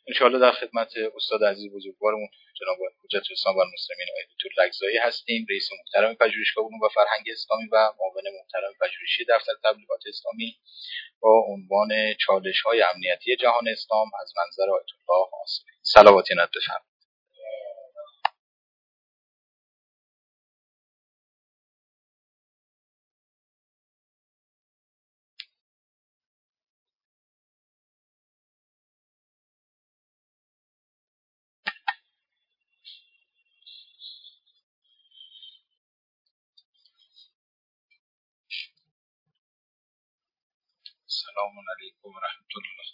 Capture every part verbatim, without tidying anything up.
انشاءالله در خدمت استاد عزیز بزرگوارمون جناب حجت الاسلام و المسلمین آقای دکتر لگزایی هستیم، رئیس محترم پژوهشگاه علوم و فرهنگ اسلامی و معاون محترم پژوهشی دفتر تبلیغات اسلامی با عنوان چالش‌های امنیتی جهان اسلام از منظر آیت الله آصفی. صلوات نت بفرمایید. السلام علیکم و رحمت الله.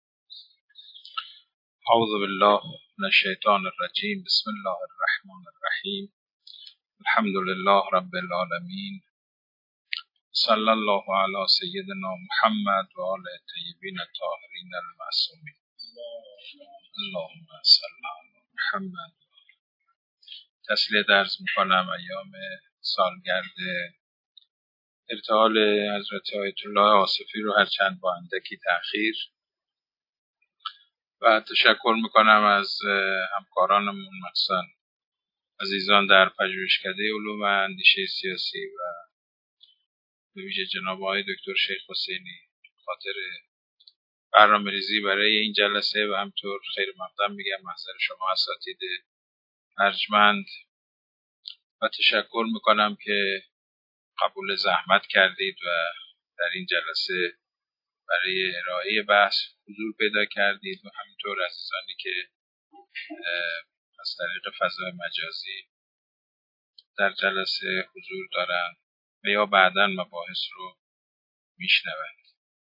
اعوذ بالله من الشیطان الرجیم. بسم الله الرحمن الرحیم. الحمد لله رب العالمین. صلی الله علی سیدنا محمد و آل الطیبین الطاهرین المعصومین. اللهم صل علی محمد. تسلیت عرض می‌کنم ایام سالگرد ارتحال حضرت آیت الله آصفی رو هرچند با اندکی تأخیر، و تشکر میکنم از همکارانمون، مخصوصا عزیزان در پژوهشکده علوم اندیشه سیاسی و به ویژه جناب آقای دکتر شیخ حسینی خاطر برنامه‌ریزی برای این جلسه، و همطور خیر مقدم میگم محضر شما اساتید ارجمند، و تشکر میکنم که قبول زحمت کردید و در این جلسه برای ارائه بحث حضور پیدا کردید، و همینطور عزیزانی که از طریق فضای مجازی در جلسه حضور دارند و یا بعداً مباحث رو میشنوند.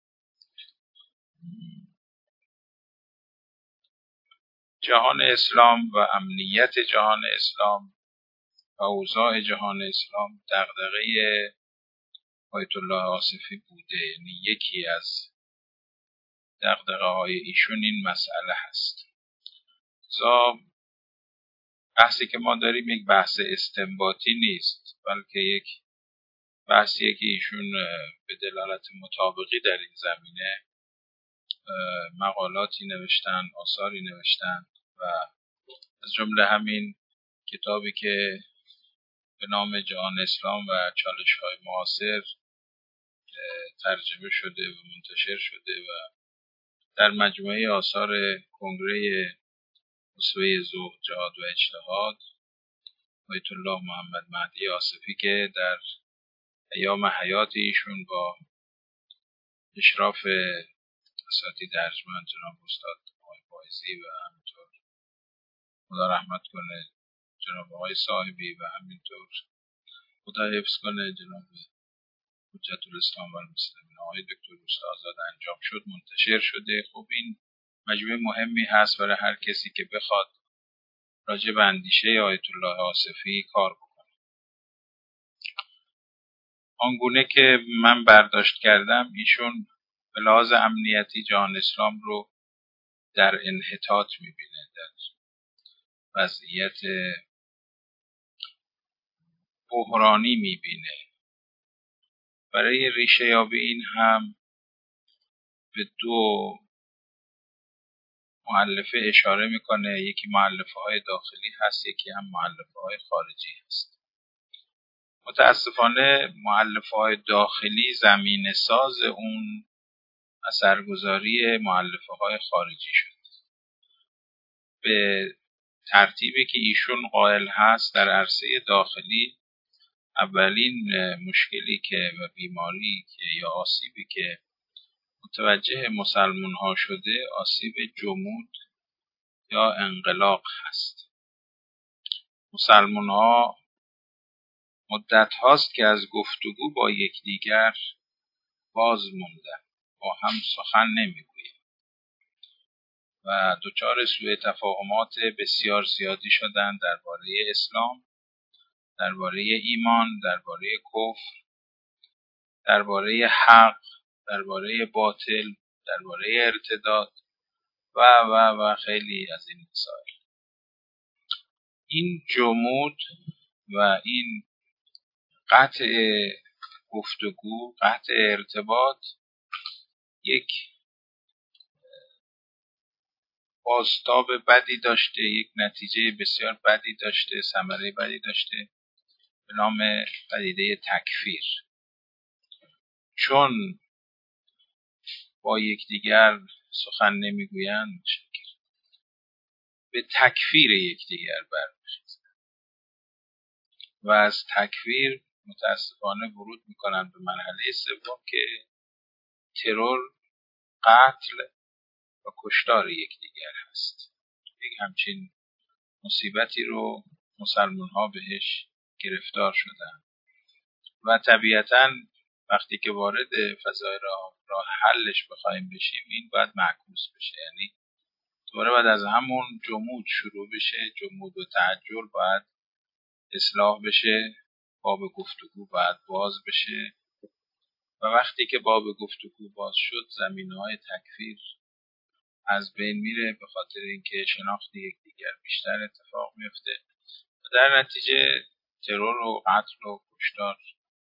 جهان اسلام و امنیت جهان اسلام و اوضاع جهان اسلام دغدغه آیت الله آصفی بوده، یعنی یکی از دغدغه های ایشون این مسئله هست. زا بحثی که ما داریم یک بحث استنباطی نیست، بلکه یک بحثیه که ایشون به دلالت مطابقی در این زمینه مقالاتی نوشتن، آثاری نوشتن، و از جمله همین کتابی که به نام جهان اسلام و چالش‌های معاصر ترجمه شده و منتشر شده و در مجموعه آثار کنگره اسوه ذوق، جهاد و اجتهاد آیت الله محمد مهدی آصفی که در ایام حیات ایشون با اشراف اساتید ارجمند جناب استاد آقای فایزی و همینطور خدا رحمت کنه جناب آقای صاحبی و همینطور خدا حفظ کنه جناب حجت الاسلام و المسلمین آقای دکتر استاد انجام شد، منتشر شده. خب این مجموعه مهمی هست برای هر کسی که بخواد راجع به اندیشه آیت الله آصفی کار بکنه. آنگونه که من برداشت کردم ایشون به لحاظ امنیتی جهان اسلام رو در انحطاط میبینه، در وضعیت بحرانی میبینه. برای ریشه یابی این هم به دو مؤلفه اشاره میکنه، یکی مؤلفه های داخلی هست، یکی هم مؤلفه های خارجی هست. متاسفانه مؤلفه های داخلی زمینه ساز اون اثرگذاری مؤلفه های خارجی شد. به ترتیبی که ایشون قائل هست در عرصه داخلی، اولین مشکلی که و بیماری که یا آسیبی که متوجه مسلمان ها شده آسیب جمود یا انغلاق هست. مسلمان ها مدت هاست که از گفتگو با یکدیگر باز موندن، با هم سخن نمیگویند و دچار سوء تفاهمات بسیار زیادی شدن درباره اسلام، درباره ایمان، درباره کفر، درباره حق، درباره باطل، درباره ارتداد و و و خیلی از این مسائل. این جمود و این قطع گفتگو، قطع ارتباط یک بازتاب بدی داشته، یک نتیجه بسیار بدی داشته، ثمره بدی داشته به نام پدیده تکفیر. چون با یکدیگر سخن نمیگویند به تکفیر یکدیگر برمیخیزند و از تکفیر متاسفانه ورود میکنند به مرحله سوم که ترور، قتل و کشتار یکدیگر هست. یک همچین مصیبتی رو مسلمان ها بهش گرفتار شدن و طبیعتاً وقتی که وارد فضای راه, راه حلش بخوایم بشیم این باید معکوس بشه، یعنی دوباره باید از همون جمود شروع بشه. جمود و تعجل باید اصلاح بشه، باب گفتگو باید باز بشه و وقتی که باب گفتگو باز شد زمینه‌های تکفیر از بین میره به خاطر اینکه شناخت یکدیگر بیشتر اتفاق میفته و در نتیجه ترور و قتل و کشتار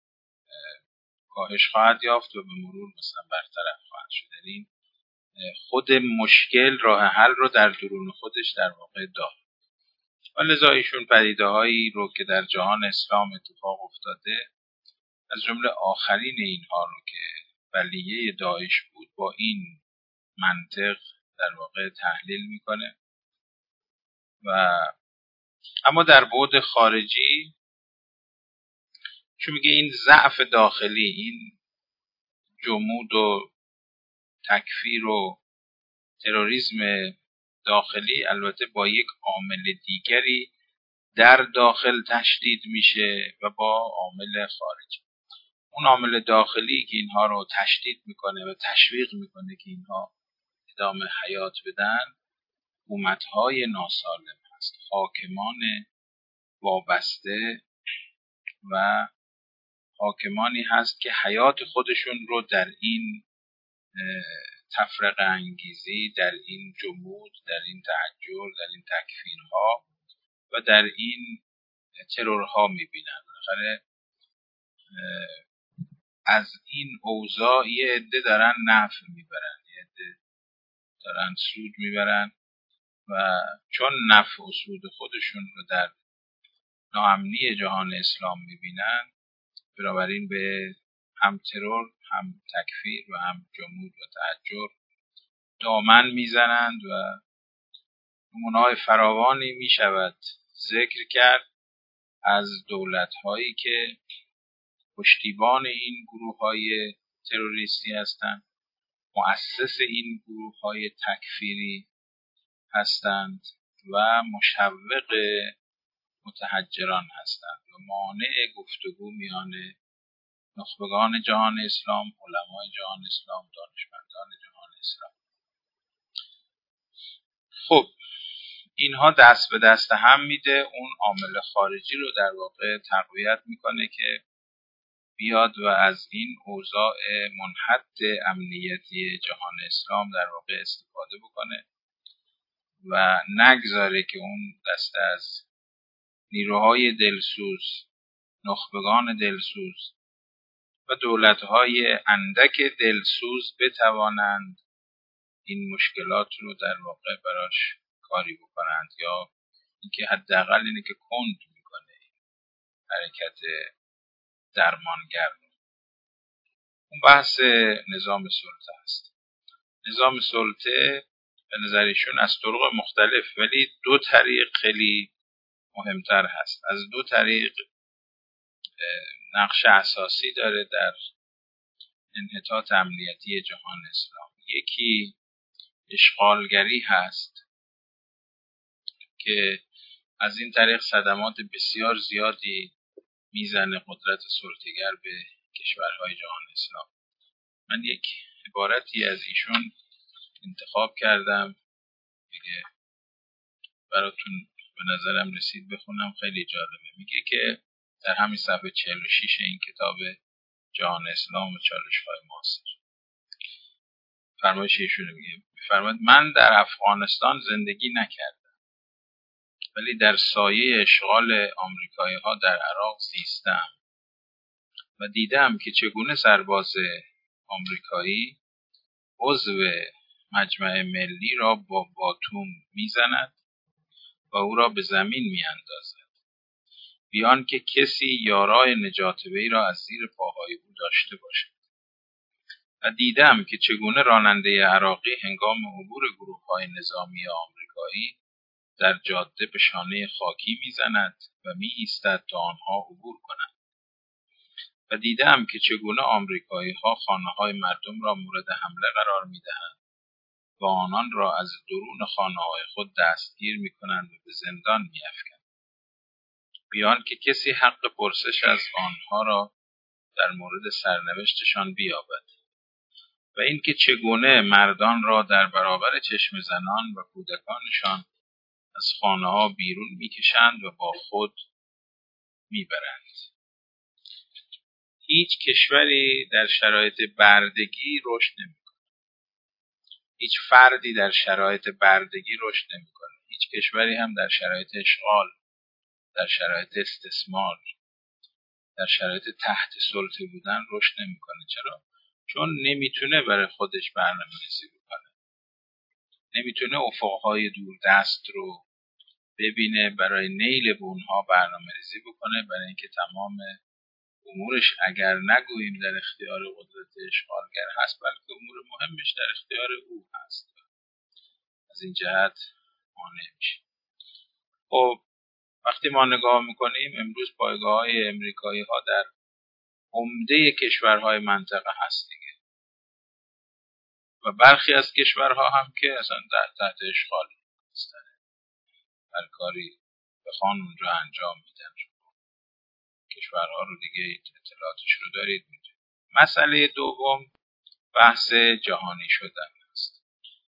کاهش خواهد یافت و به مرور مثلا برطرف خواهد شد. یعنی خود مشکل راه حل رو در درون خودش در واقع داره و لذا ایشون پدیده‌هایی رو که در جهان اسلام اتفاق افتاده از جمله آخرین اینها رو که بلیه داعش بود با این منطق در واقع تحلیل میکنه و اما در بعد خارجی چون میگه این ضعف داخلی، این جمود و تکفیر و تروریسم داخلی البته با یک عامل دیگری در داخل تشدید میشه و با عامل خارجی. اون عامل داخلی که اینها رو تشدید میکنه و تشویق میکنه که اینها ادامه حیات بدن حکومت‌های ناسالم هست، حاکمان وابسته و حاکمانی هست که حیات خودشون رو در این تفرقه انگیزی، در این جمود، در این تعجل، در این تکفیرها و در این ترورها میبینن. بالاخره از این اوضاع یه عده دارن نفع میبرن، یه عده دارن سود میبرن و چون نفع و سود خودشون رو در ناامنی جهان اسلام میبینن بنابراین به هم ترور، هم تکفیر و هم جمود و تعجل دامن میزنند و نمونه‌های فراوانی میشود ذکر کرد از دولت‌هایی که پشتیبان این گروه‌های تروریستی هستند، مؤسس این گروه‌های تکفیری هستند و مشوق متحجران هستند و مانع گفتگو میان نخبگان جهان اسلام، علمای جهان اسلام، دانشمندان جهان اسلام. خب اینها دست به دست هم میده، اون عامل خارجی رو در واقع تقویت میکنه که بیاد و از این اوضاع منحط امنیتی جهان اسلام در واقع استفاده بکنه و نگذاره که اون دسته از نیروهای دلسوز، نخبگان دلسوز و دولت‌های اندک دلسوز بتوانند این مشکلات رو در واقع براش کاری بکنند یا اینکه حداقل اینه که کند میکنه حرکت درمانگر. اون بحث نظام سلطه است. نظام سلطه به نظرشون از طرق مختلف ولی دو طریق خیلی مهمتر هست. از دو طریق نقش اساسی داره در انحطاط امنیتی جهان اسلام. یکی اشغالگری هست که از این طریق صدمات بسیار زیادی میزنه قدرت سلطه‌گر به کشورهای جهان اسلام. من یک عبارتی از ایشون انتخاب کردم دیگه براتون به نظرم رسید بخونم، خیلی جالبه. میگه که در همین صفحه چهل و شش این کتاب جهان اسلام و چالش‌های معاصر فرمایش ایشون میگه، میفرماید من در افغانستان زندگی نکردم ولی در سایه اشغال آمریکایی‌ها در عراق زیستم و دیدم که چگونه سرباز آمریکایی عضو مجمع ملی را با باتوم میزند و او را به زمین میاندازد، بیان که کسی یارای نجات وی را از زیر پاهای او داشته باشد. و دیدم که چگونه راننده عراقی هنگام عبور گروه‌های نظامی آمریکایی در جاده به شانه خاکی میزند و میایستد تا آنها عبور کنند. و دیدم که چگونه آمریکایی‌ها خانه‌های مردم را مورد حمله قرار میدهند و آنان را از درون خانه‌های خود دستگیر میکنند و به زندان میافکنند، بیان که کسی حق پرسش از آنها را در مورد سرنوشتشان بیابد. و اینکه چگونه مردان را در برابر چشم زنان و کودکانشان از خانه‌ها بیرون میکشند و با خود میبرند. هیچ کشوری در شرایط بردگی رشد نمی‌کند. هیچ فردی در شرایط بردگی رشد نمی‌کند. هیچ کشوری هم در شرایط اشغال، در شرایط استثمار، در شرایط تحت سلطه بودن رشد نمی‌کنه. چرا؟ چون نمیتونه برای خودش برنامه‌ریزی بکنه. نمیتونه افقهای دوردست رو ببینه، برای نیل به اونها برنامه‌ریزی بکنه، برای اینکه تمام امورش اگر نگوییم در اختیار قدرت اشغالگر هست، بلکه امور مهمش در اختیار او هست. از این جهت مانع میشه. خب وقتی ما نگاه میکنیم امروز پایگاه‌های امریکایی ها در عمده کشورهای منطقه هست دیگه، و برخی از کشورها هم که اصلا تحت اشغال هستن، هر کاری بخوان اونجا انجام میدن. کشورها رو دیگه اطلاعاتش رو دارید میدونید. مسئله دوم بحث جهانی شدن است.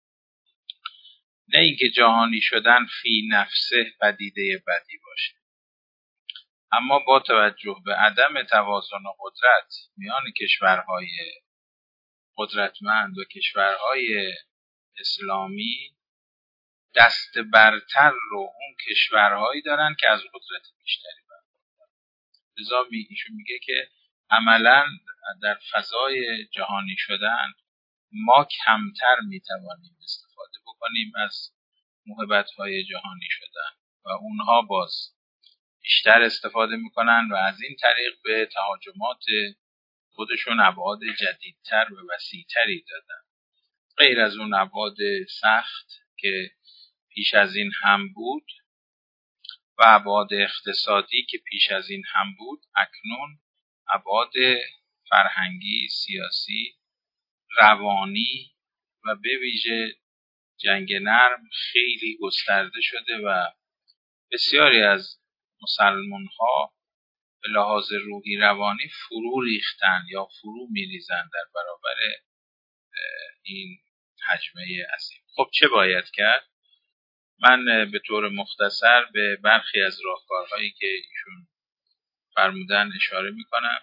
نه اینکه جهانی شدن فی نفسه پدیده بدی باشه، اما با توجه به عدم توازن قدرت میان کشورهای قدرتمند و کشورهای اسلامی، دست برتر رو اون کشورهایی دارن که از قدرت بیشتری برخوردارن. لذا ایشون میگه که عملاً در فضای جهانی شدن ما کمتر میتوانیم استفاده بکنیم از موهبت‌های جهانی شدن و اونها باز بیشتر استفاده میکنن و از این طریق به تهاجمات خودشون ابعاد جدیدتر و وسیع‌تری دادن، غیر از اون ابعاد سخت که پیش از این هم بود و ابعاد اقتصادی که پیش از این هم بود. اکنون ابعاد فرهنگی، سیاسی، روانی و به ویژه جنگ نرم خیلی گسترده شده و بسیاری از مسلمان ها به لحاظ روحی روانی فرو ریختن یا فرو میریزن در برابر این حجمه عظیم. خب چه باید کرد؟ من به طور مختصر به برخی از راهکارهایی که ایشون فرمودن اشاره میکنم.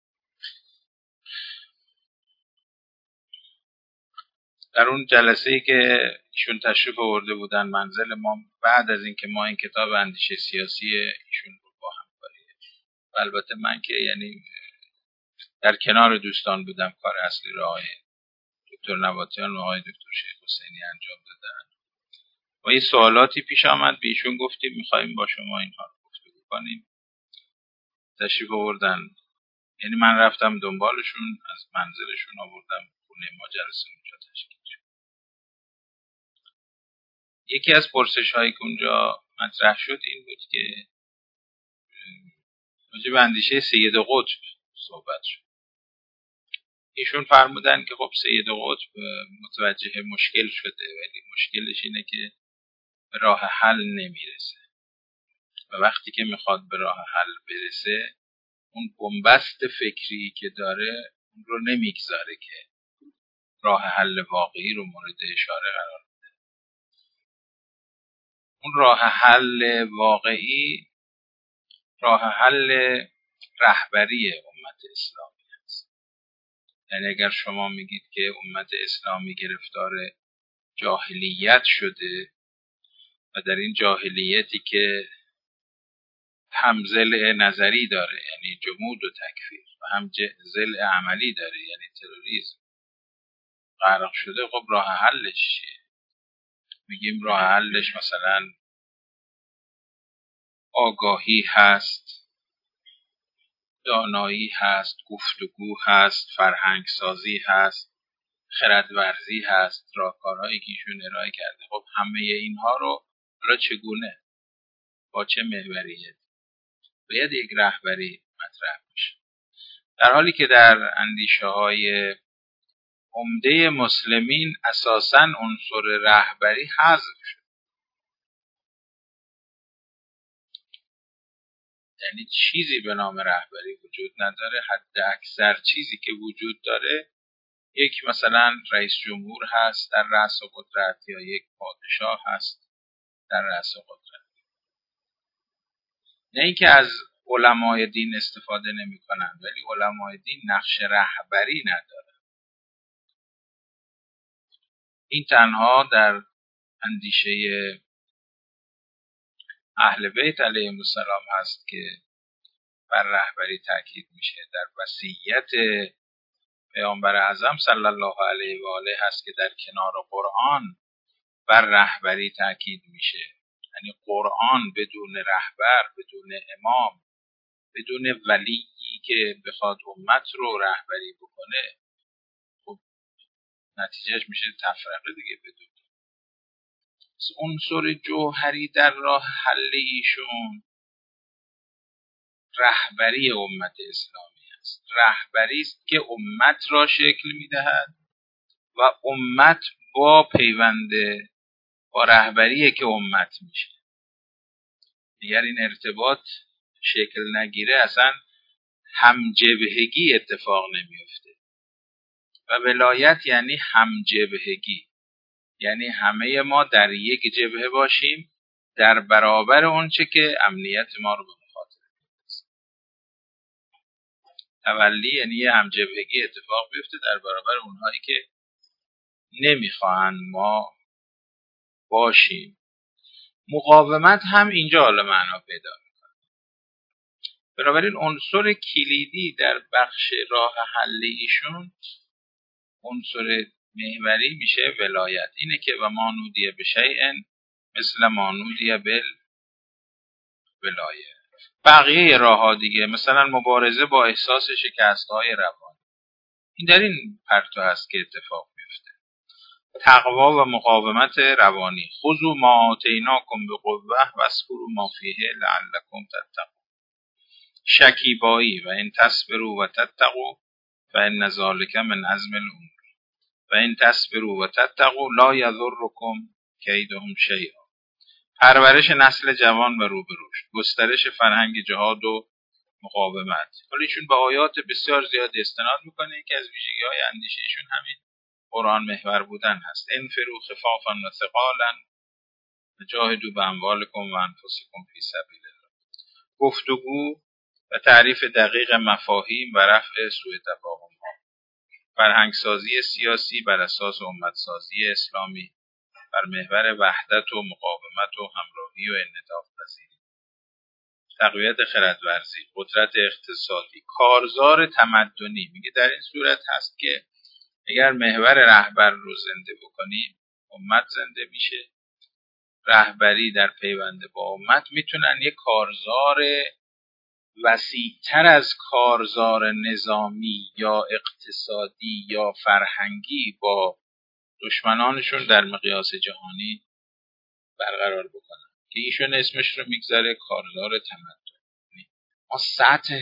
در اون جلسه‌ای که ایشون تشریف آورده بودن منزل ما، بعد از اینکه ما این کتاب اندیشه سیاسی ایشون رو با همکاری، و البته من که یعنی در کنار دوستان بودم، کار اصلی رو آقای دکتر نباتیان و آقای دکتر شیخ حسینی انجام دادن و یه سوالاتی پیش آمد، به ایشون گفتیم می‌خوایم با شما اینها رو گفتگو کنیم. تشریف آوردن، یعنی من رفتم دنبالشون، از منزلشون آوردم خونه ما، جلسه اونجا تشکیل شد. یکی از پرسش‌هایی که اونجا مطرح شد این بود که راجع به اندیشه سید قطب صحبت شد. ایشون فرمودن که خب سید قطب متوجه مشکل شده، ولی مشکلش اینه که به راه حل نمیرسه و وقتی که میخواد به راه حل برسه اون بنبست فکری که داره اون رو نمیگذاره که راه حل واقعی رو مورد اشاره قرار بده. اون راه حل واقعی راه حل رهبری امت اسلامی است. یعنی اگر شما میگید که امت اسلامی گرفتار جاهلیت شده و در این جاهلیتی که هم ضلع نظری داره یعنی جمود و تکفیر و هم ضلع عملی داره یعنی تروریسم غرق شده، خب راه حلش چیه؟ میگیم راه حلش مثلا آگاهی هست، دانایی هست، گفتگو هست، فرهنگ سازی هست، خردورزی هست، راهکارهایی که ایشون ارائه کرده. خب همه اینها رو حالا چگونه، با چه محوریت باید یک رهبری مطرح بشه، در حالی که در اندیشه های عمده مسلمین اساساً عنصر رهبری حذف شد. یعنی چیزی به نام رهبری وجود نداره، حد اکثر چیزی که وجود داره یک مثلا رئیس جمهور هست در رأس قدرت یا یک پادشاه هست در رأس قدرت. نه اینکه از علمای دین استفاده نمی کنن، ولی علمای دین نقش رهبری نداره. این تنها در اندیشه اهل بیت علیهم السلام هست که بر رهبری تاکید میشه. در وصیت پیامبر اعظم صلی الله علیه و آله هست که در کنار قرآن بر رهبری تاکید میشه. یعنی قرآن بدون رهبر، بدون امام، بدون ولی که بخواد امت رو رهبری بکنه، خب نتیجهش میشه تفرقه دیگه. بدون عنصر جوهری در راه حل ایشون رهبری امت اسلامی است. رهبری است که امت را شکل میدهد و امت با پیوند با رهبریه که امت میشه. دیگر این ارتباط شکل نگیره اصلا همجبهگی اتفاق نمیفته. و ولایت یعنی همجبهگی، یعنی همه ما در یک جبهه باشیم در برابر اونچه که امنیت ما رو به مخاطر می‌رسونه. تولی یعنی همجبهگی اتفاق بیفته در برابر اونهایی که نمیخواهند ما باشیم. مقاومت هم اینجا حالا معنا پیدا میکنه. بنابراین عنصر کلیدی در بخش راه حل ایشون، عنصر محوری میشه ولایت. اینه که و مانودیه به شیء مثل مانودیه بل ولایه. بقیه راه ها دیگه مثلا مبارزه با احساس شکست های روانی، این در این پرتو هست که اتفاق میفته. تقوا و مقاومت روانی. خذوا ما آتیناکم بقوة واذکروا ما فیه لعلکم تتقون. شکیبایی و ان تصبروا و تتقوا فان ذلک من عزم الامور و ان تصبروا و تتقوا لا یضرکم کیدهم شیئا. پرورش نسل جوان و رو به رشد. گسترش فرهنگ جهاد و مقاومت. حالا ایشون به آیات بسیار زیاد استناد میکنه که از ویژگی‌های اندیشه ایشون همین قرآن محور بودن هست. انفروا خفافا و ثقالا جاهدوا باموالکم و انفسکم فی سبیل الله. گفتگو و تعریف دقیق مفاهیم و رفع سوء تفاهم‌ها. فرهنگسازی سیاسی بر اساس امتسازی اسلامی بر محور وحدت و مقاومت و همراهی و انعطاف پذیری. تقویت خردورزی، قدرت اقتصادی، کارزار تمدنی. میگه در این صورت هست که اگر محور رهبر رو زنده بکنیم امت زنده میشه. رهبری در پیوند با امت میتونن یک کارزار وسیع‌تر از کارزار نظامی یا اقتصادی یا فرهنگی با دشمنانشون در مقیاس جهانی برقرار بکنن که ایشون اسمش رو میگذاره کارزار تمدنی. ما سطح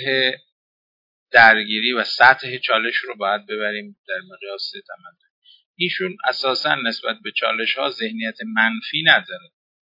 درگیری و سطح چالش رو باید ببریم در مقیاس تمدنی. ایشون اساساً نسبت به چالش ها ذهنیت منفی نداره.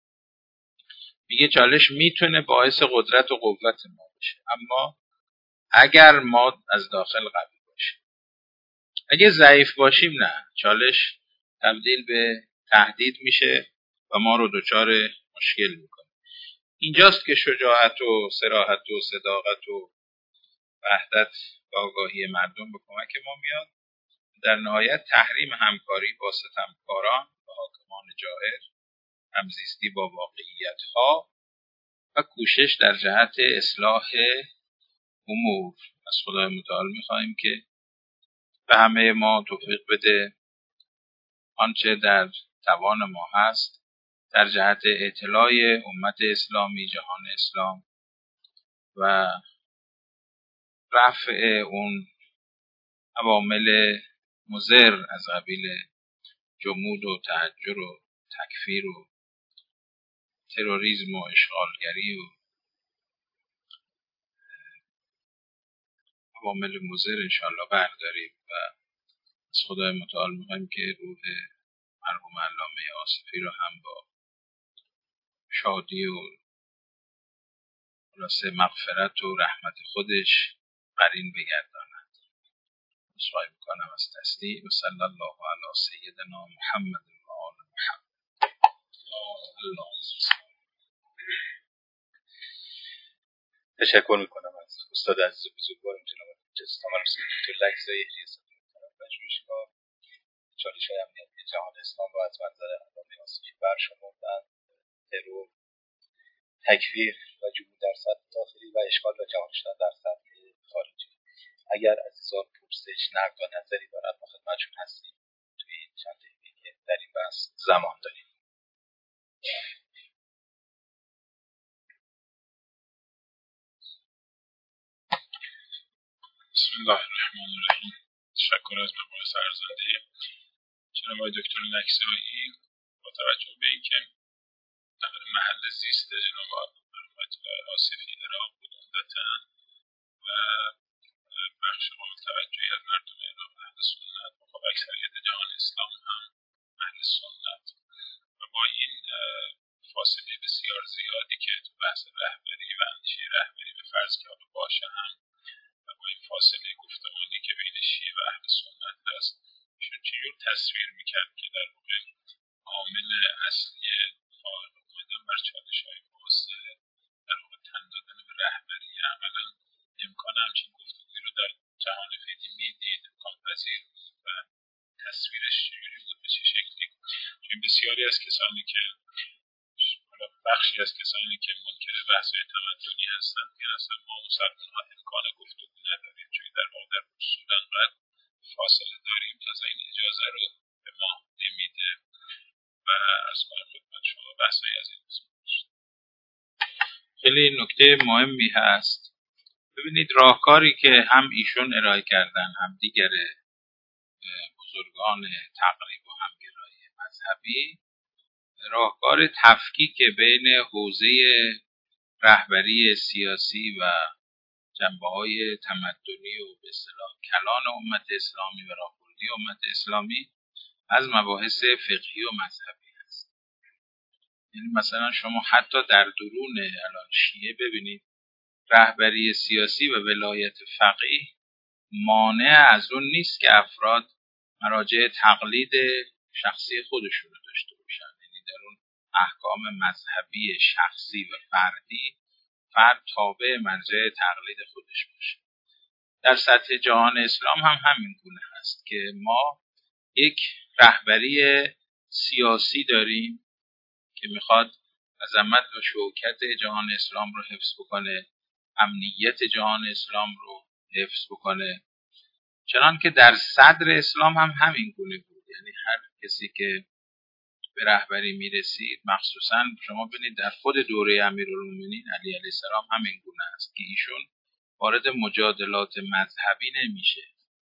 میگه چالش میتونه باعث قدرت و قوت ما بشه، اما اگر ما از داخل قوی باشیم. اگه ضعیف باشیم نه، چالش تبدیل به تهدید میشه و ما رو دچار مشکل میکنه. اینجاست که شجاعت و صراحت و صداقت و وحدت و آگاهی مردم به کمک ما میاد. در نهایت تحریم همکاری با ستمکاران و حاکمان جائر، همزیستی با واقعیت ها و کوشش در جهت اصلاح امور. از خدای متعال میخواهیم که به همه ما توفیق بده آنچه در توان ما هست در جهت اطلاع امت اسلامی، جهان اسلام و رفع اون عوامل مضر از قبیل جمود و تحجر و تکفیر و تروریسم و اشغالگری و عوامل مضر انشاءالله برداریم و از خدای متعال می‌خوایم که روح مرحوم علامه آصفی رو هم با شادی و خلاصه مغفرت و رحمت خودش قرین بگرداند. عذرخواهی میکنم از تصدیق و صلی الله علی سیدنا محمد و آل محمد. تشکر میکنم از استاد عزیز بزرگوارم جناب جستان حسین دکتر لکزایی، ریاست محترم پژوهشگاه چالش‌های امنیتی جهان اسلام را از منظر علامه آصفی برشمردند. ترور، تکفیر و جمود در سطح داخلی و اشغال و جهان شدن در سطح خارجی. اگر عزیزان پرسش، نقد و نظری دارند ما خدمتشون هستیم. توی این چند دقیقه که در این بحث زمان داریم. بسم الله الرحمن الرحیم. تشکر از مباحث ارزنده جناب دکتر لکزایی. با توجه به اینکه در محل زیست جناب مرحوم آصفی عراق بود عمدتاً و بخش قابل توجهی از مردم عراق اهل سنت و خب اکثریت جهان اسلام هم اهل سنت و با این فاصله بسیار زیادی که تو بحث رهبری و اندیشه رهبری به فرض که حالا باشه هم و با این فاصله گفتمانی که بین شیعه و اهل سنت هست، ایشون چجور تصویر میکرد که در واقع عامل اصلی فاعل اومدن بر چالش‌های معاصر در واقع تن دادن به رهبری عملا امکان همچین گفتگویی رو در جهان فعلی میدید، امکان پذیر و تصویرش چجوری بود، به چه شکلی؟ چون بسیاری از کسانی که بخشی از کسانی که منکر بحث‌های تمدنی هستند که اصلا ما مسلمان‌ها امکان گفتگو نداریم، چون در واقع در اصول انقدر فاصله داریم تا این اجازه رو به ما نمیده و از کنم خدمت شما بحث‌های از این خیلی نکته مهمی هست. ببینید راهکاری که هم ایشون ارائه کردن هم دیگر بزرگان تقریب و همگرایی مذهبی، راهکار تفکیک بین حوزه رهبری سیاسی و جنبه‌های تمدنی و به اصطلاح کلان امت اسلامی و راهبردی امت اسلامی از مباحث فقهی و مذهبی است. یعنی مثلا شما حتی در درون الان شیعه ببینید رهبری سیاسی و ولایت فقیه مانع از اون نیست که افراد مراجع تقلید شخصی خودشون رو داشته باشن. یعنی در اون احکام مذهبی شخصی و فردی فرد تابع مرجع تقلید خودش باشه. در سطح جهان اسلام هم همین گونه هست که ما یک رهبری سیاسی داریم که میخواد عظمت و شوکت جهان اسلام رو حفظ بکنه، امنیت جهان اسلام رو حفظ بکنه، چنان که در صدر اسلام هم همین گونه بود. یعنی هر کسی که به رهبری میرسید، مخصوصا شما ببینید در خود دوره امیرالمومنین علی علیه السلام همین گونه است که ایشون وارد مجادلات مذهبی نمیشه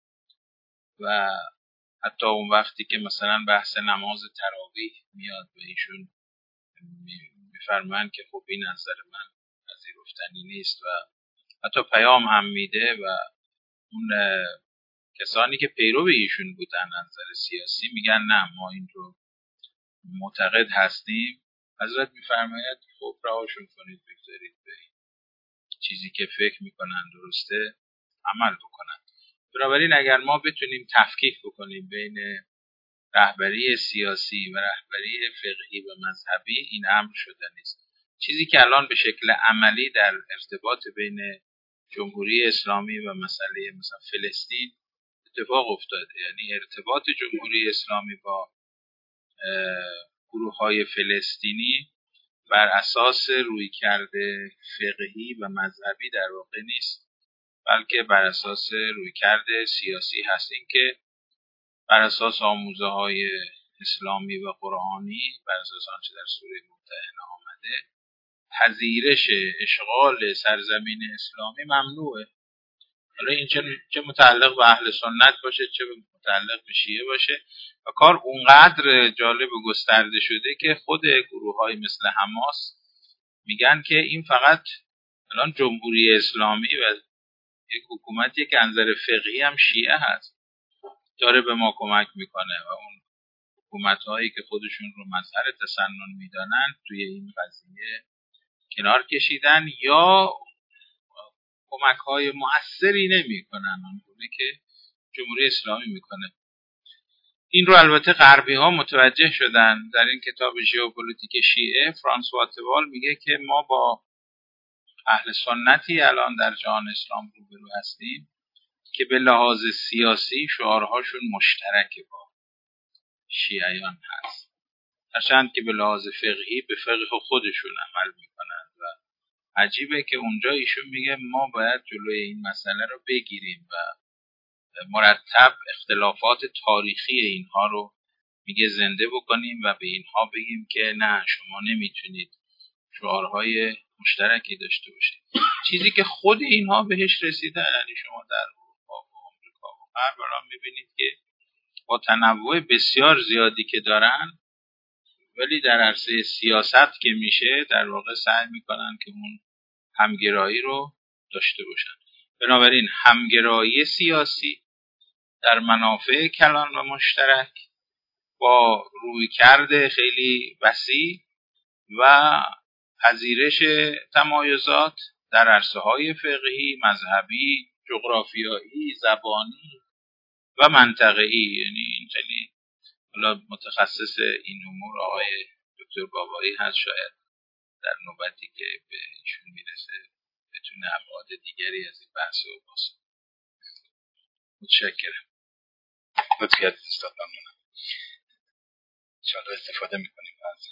و حتی اون وقتی که مثلا بحث نماز تراویح میاد و ایشون میفرمایند که خب این نظر من پذیرفتنی نیست و حتی پیام هم میده و اون کسانی که پیرو ایشون بودن نظر سیاسی میگن نه ما این رو معتقد هستیم. حضرت میفرماید خب رهاشون کنید بگذارید به چیزی که فکر میکنن درسته عمل بکنن. بنابراین اگر ما بتونیم تفکیک بکنیم بین رهبری سیاسی و رهبری فقهی و مذهبی، این امر شده نیست. چیزی که الان به شکل عملی در ارتباط بین جمهوری اسلامی و مسئله مثلا فلسطین اتفاق افتاده، یعنی ارتباط جمهوری اسلامی با گروه های فلسطینی بر اساس رویکرد فقهی و مذهبی در واقع نیست، بلکه بر اساس رویکرد سیاسی هست. این که بر اساس آموزه های اسلامی و قرآنی بر اساس آنچه در سوره ممتحنه آمده پذیرش اشغال سرزمین اسلامی ممنوعه. حالا این چه متعلق به اهل سنت باشه چه متعلق به شیعه باشه، و کار اونقدر جالب و گسترده شده که خود گروه های مثل حماس میگن که این فقط الان جمهوری اسلامی و یک حکومتی که انظر فقهی هم شیعه هست داره به ما کمک میکنه و اون حکومت هایی که خودشون رو مظهر تسنن میدانن توی این قضیه کنار کشیدن یا کمک های مؤثری نمی کنن آنگونه که جمهوری اسلامی میکنه. این رو البته غربی ها متوجه شدن. در این کتاب ژئوپلیتیک شیعه فرانسوا تبال میگه که ما با اهل سنتی الان در جهان اسلام روبرو هستیم که به لحاظ سیاسی شعارهاشون مشترک با شیعیان هست، هرچند که به لحاظ فقهی به فقه خودشون عمل میکنن و عجیبه که اونجا ایشون میگه ما باید جلوی این مسئله رو بگیریم و مرتب اختلافات تاریخی اینها رو میگه زنده بکنیم و به اینها بگیم که نه شما نمیتونید شعارهای مشترکی داشته باشید. چیزی که خود اینها بهش رسیدن، یعنی شما در اروپا و آمریکا و غرب الان میبینید که با تنوع بسیار زیادی که دارن ولی در عرصه سیاست که میشه در واقع سعی میکنن که اون همگرایی رو داشته باشن. بنابراین همگرایی سیاسی در منافع کلان و مشترک با رویکرد خیلی وسیع و پذیرش تمایزات در عرصه‌های فقهی، مذهبی، جغرافیایی، زبانی و منطقه‌ای. یعنی این خیلی حالا متخصص این امور آقای دکتر بابایی هست، شاید در نوبتی که به ایشون میرسه بتونه ابعاد دیگری از این بحث رو باشه. متشکرم. لطفیت استاد ممنونم. انشاءالله استفاده میکنیم از